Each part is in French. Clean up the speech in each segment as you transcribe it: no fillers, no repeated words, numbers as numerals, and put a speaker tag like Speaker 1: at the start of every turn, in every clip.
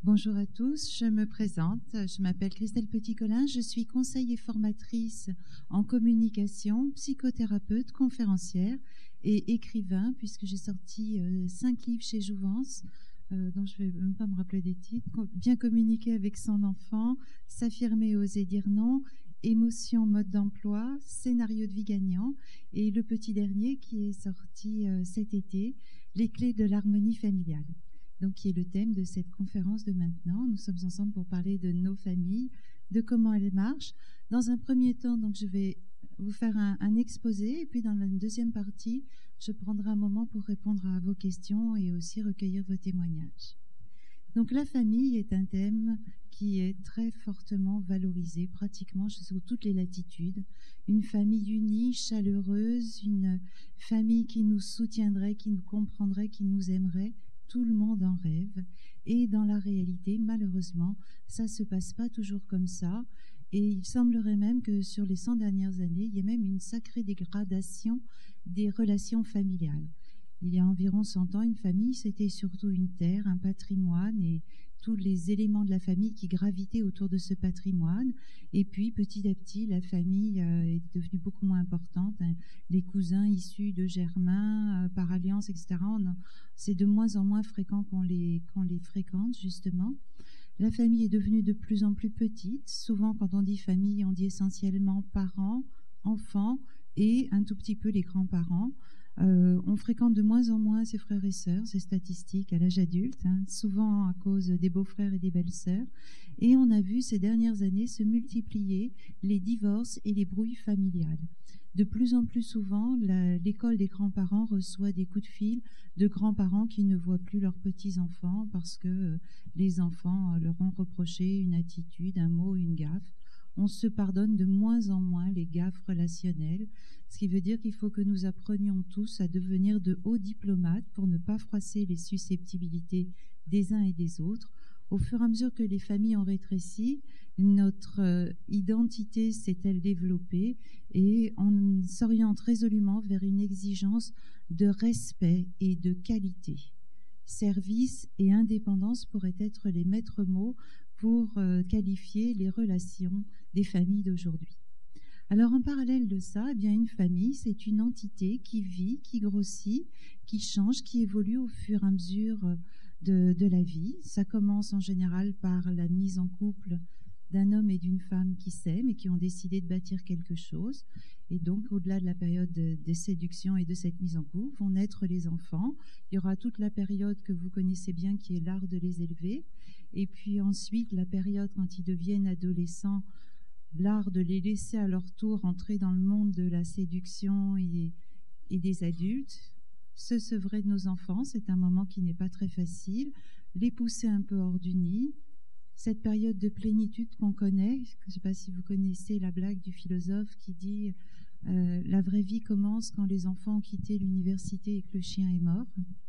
Speaker 1: Bonjour à tous, je me présente, je m'appelle Christelle Petit-Colin, je suis conseillère et formatrice en communication, psychothérapeute, conférencière et écrivain, puisque j'ai sorti 5 livres chez Jouvence, dont je ne vais même pas me rappeler des titres. Bien communiquer avec son enfant, s'affirmer, oser dire non, émotion, mode d'emploi, scénario de vie gagnant, et le petit dernier qui est sorti cet été, les clés de l'harmonie familiale. Donc, qui est le thème de cette conférence de maintenant. Nous sommes ensemble pour parler de nos familles, de comment elles marchent. Dans un premier temps, donc, je vais vous faire un exposé, et puis dans la deuxième partie, je prendrai un moment pour répondre à vos questions et aussi recueillir vos témoignages. Donc, la famille est un thème qui est très fortement valorisé, pratiquement sous toutes les latitudes. Une famille unie, chaleureuse, une famille qui nous soutiendrait, qui nous comprendrait, qui nous aimerait. Tout le monde en rêve, et dans la réalité, malheureusement, ça ne se passe pas toujours comme ça, et il semblerait même que sur les 100 dernières années, il y ait même une sacrée dégradation des relations familiales. Il y a environ 100 ans, une famille, c'était surtout une terre, un patrimoine, et tous les éléments de la famille qui gravitaient autour de ce patrimoine. Et puis, petit à petit, la famille est devenue beaucoup moins importante. Les cousins issus de germains, par alliance, etc., c'est de moins en moins fréquent qu'on les fréquente, justement. La famille est devenue de plus en plus petite. Souvent, quand on dit famille, on dit essentiellement parents, enfants et un tout petit peu les grands-parents. On fréquente de moins en moins ses frères et sœurs, c'est statistique, à l'âge adulte, souvent à cause des beaux-frères et des belles-sœurs. Et on a vu ces dernières années se multiplier les divorces et les brouilles familiales. De plus en plus souvent, l'école des grands-parents reçoit des coups de fil de grands-parents qui ne voient plus leurs petits-enfants parce que les enfants leur ont reproché une attitude, un mot, une gaffe. On se pardonne de moins en moins les gaffes relationnelles, ce qui veut dire qu'il faut que nous apprenions tous à devenir de hauts diplomates pour ne pas froisser les susceptibilités des uns et des autres. Au fur et à mesure que les familles ont rétréci, notre identité s'est-elle développée et on s'oriente résolument vers une exigence de respect et de qualité. Service et indépendance pourraient être les maîtres mots pour qualifier les relations des familles d'aujourd'hui. Alors, en parallèle de ça, eh bien, une famille, c'est une entité qui vit, qui grossit, qui change, qui évolue au fur et à mesure de la vie. Ça commence en général par la mise en couple d'un homme et d'une femme qui s'aiment et qui ont décidé de bâtir quelque chose. Et donc, au-delà de la période de séduction et de cette mise en couple, vont naître les enfants. Il y aura toute la période que vous connaissez bien qui est l'art de les élever. Et puis ensuite, la période quand ils deviennent adolescents, l'art de les laisser à leur tour entrer dans le monde de la séduction et des adultes. Se sevrer de nos enfants, c'est un moment qui n'est pas très facile. Les pousser un peu hors du nid. Cette période de plénitude qu'on connaît, je ne sais pas si vous connaissez la blague du philosophe qui dit la vraie vie commence quand les enfants ont quitté l'université et que le chien est mort.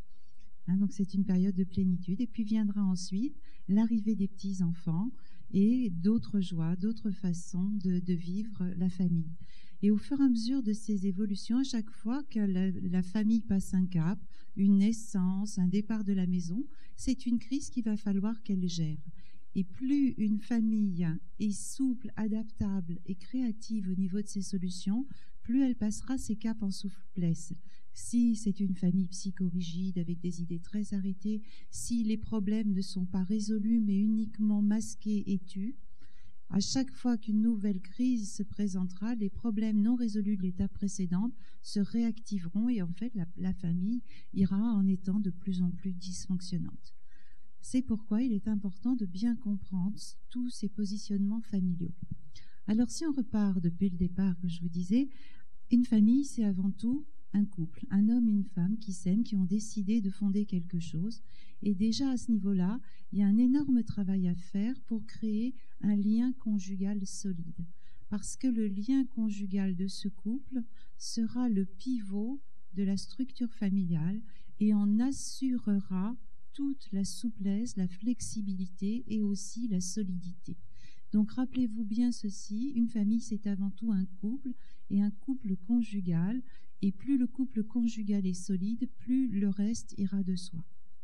Speaker 1: Donc c'est une période de plénitude. Et puis viendra ensuite l'arrivée des petits-enfants et d'autres joies, d'autres façons de vivre la famille. Et au fur et à mesure de ces évolutions, à chaque fois que la famille passe un cap, une naissance, un départ de la maison, c'est une crise qu'il va falloir qu'elle gère. Et plus une famille est souple, adaptable et créative au niveau de ses solutions, plus elle passera ses caps en souplesse. Si c'est une famille psychorigide avec des idées très arrêtées, si les problèmes ne sont pas résolus mais uniquement masqués et tus, à chaque fois qu'une nouvelle crise se présentera, les problèmes non résolus de l'étape précédente se réactiveront et en fait la famille ira en étant de plus en plus dysfonctionnante. C'est pourquoi il est important de bien comprendre tous ces positionnements familiaux. Alors si on repart depuis le départ, que je vous disais, une famille c'est avant tout un couple, un homme et une femme qui s'aiment, qui ont décidé de fonder quelque chose. Et déjà à ce niveau-là, il y a un énorme travail à faire pour créer un lien conjugal solide. Parce que le lien conjugal de ce couple sera le pivot de la structure familiale et en assurera toute la souplesse, la flexibilité et aussi la solidité. Donc rappelez-vous bien ceci, une famille c'est avant tout un couple et un couple conjugal, et plus le couple conjugal est solide, plus le reste ira de soi.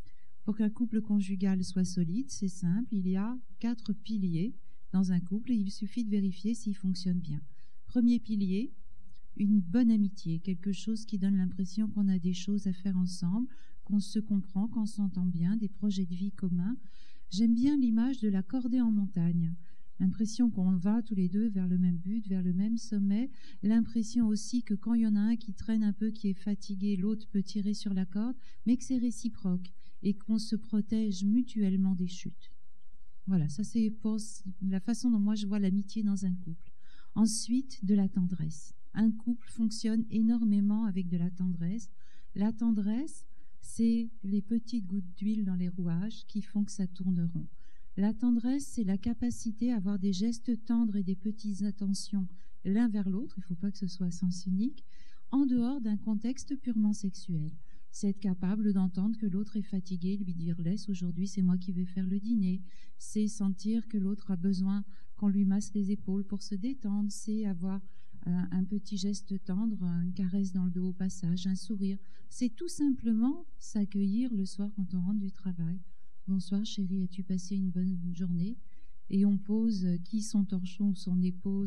Speaker 1: Pour qu'un couple conjugal soit solide, c'est simple, il y a 4 piliers dans un couple et il suffit de vérifier s'il fonctionne bien. Premier pilier, une bonne amitié, quelque chose qui donne l'impression qu'on a des choses à faire ensemble, qu'on se comprend, qu'on s'entend bien, des projets de vie communs. J'aime bien l'image de la cordée en montagne. L'impression qu'on va tous les deux vers le même but, vers le même sommet. L'impression aussi que quand il y en a un qui traîne un peu, qui est fatigué, l'autre peut tirer sur la corde, mais que c'est réciproque et qu'on se protège mutuellement des chutes. Voilà, ça c'est pour la façon dont moi je vois l'amitié dans un couple. Ensuite, de la tendresse. Un couple fonctionne énormément avec de la tendresse. La tendresse, c'est les petites gouttes d'huile dans les rouages qui font que ça tourne rond. La tendresse, c'est la capacité à avoir des gestes tendres et des petites attentions l'un vers l'autre, il ne faut pas que ce soit à sens unique, en dehors d'un contexte purement sexuel. C'est être capable d'entendre que l'autre est fatigué, lui dire « laisse, aujourd'hui c'est moi qui vais faire le dîner ». C'est sentir que l'autre a besoin qu'on lui masse les épaules pour se détendre, c'est avoir un petit geste tendre, une caresse dans le dos au passage, un sourire. C'est tout simplement s'accueillir le soir quand on rentre du travail. « Bonsoir chérie, as-tu passé une bonne journée ?» Et on pose qui son torchon ou son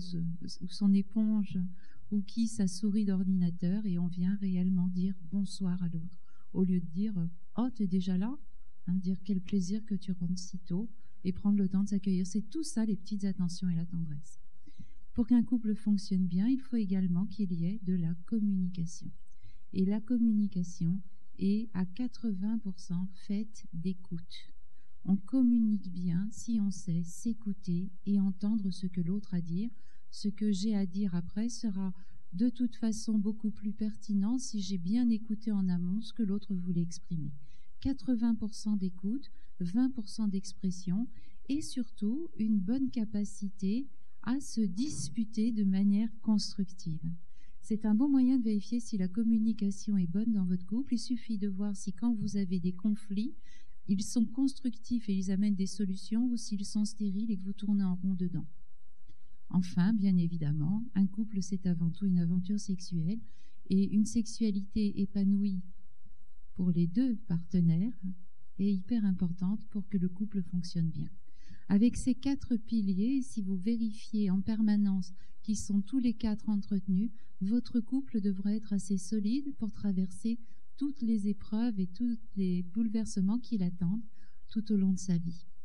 Speaker 1: éponge ou qui sa souris d'ordinateur et on vient réellement dire bonsoir à l'autre. Au lieu de dire « Oh, t'es déjà là ?» dire « Quel plaisir que tu rentres si tôt » et prendre le temps de s'accueillir. C'est tout ça, les petites attentions et la tendresse. Pour qu'un couple fonctionne bien, il faut également qu'il y ait de la communication. Et la communication est à 80% faite d'écoute. On communique bien si on sait s'écouter et entendre ce que l'autre a à dire. Ce que j'ai à dire après sera de toute façon beaucoup plus pertinent si j'ai bien écouté en amont ce que l'autre voulait exprimer. 80% d'écoute, 20% d'expression et surtout une bonne capacité à se disputer de manière constructive. C'est un bon moyen de vérifier si la communication est bonne dans votre couple. Il suffit de voir si quand vous avez des conflits, ils sont constructifs et ils amènent des solutions ou s'ils sont stériles et que vous tournez en rond dedans. Enfin, bien évidemment, un couple, c'est avant tout une aventure sexuelle et une sexualité épanouie pour les deux partenaires est hyper importante pour que le couple fonctionne bien. Avec ces 4 piliers, si vous vérifiez en permanence qu'ils sont tous les 4 entretenus, votre couple devrait être assez solide pour traverser toutes les épreuves et tous les bouleversements qui l'attendent tout au long de sa vie.